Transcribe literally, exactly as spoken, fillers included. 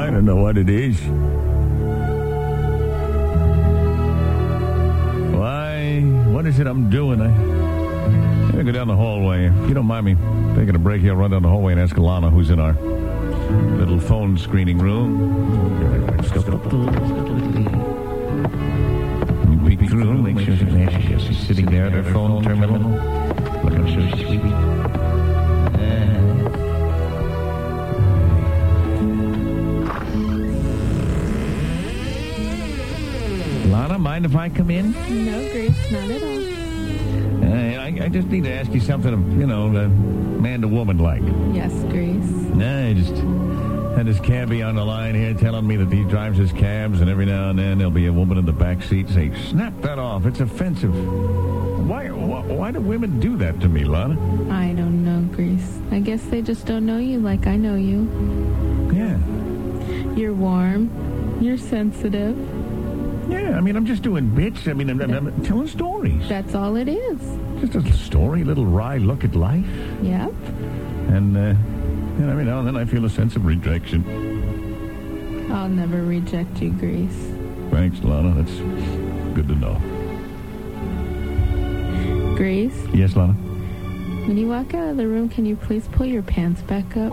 I don't know what it is. Why? What is it I'm doing? I, I'm going to go down the hallway. If you don't mind me taking a break here, I'll run down the hallway and ask Alana, who's in our little phone screening room. We peek through, make sure she's, she's sitting there at her phone terminal. Looking so sweet. Lana, mind if I come in? No, Grace, not at all. Uh, I, I just need to ask you something, you know, uh, man to woman like. Yes, Grace. Nah, I just had this cabbie on the line here telling me that he drives his cabs, and every now and then there'll be a woman in the back seat say, snap that off, it's offensive. Why, why, why do women do that to me, Lana? I don't know, Grace. I guess they just don't know you like I know you. Yeah. You're warm. You're sensitive. Yeah, I mean, I'm just doing bits. I mean, I'm, I'm, I'm telling stories. That's all it is. Just a little story, a little wry look at life. Yep. And, uh, and every now and then I feel a sense of rejection. I'll never reject you, Grace. Thanks, Lana. That's good to know. Grace? Yes, Lana? When you walk out of the room, can you please pull your pants back up?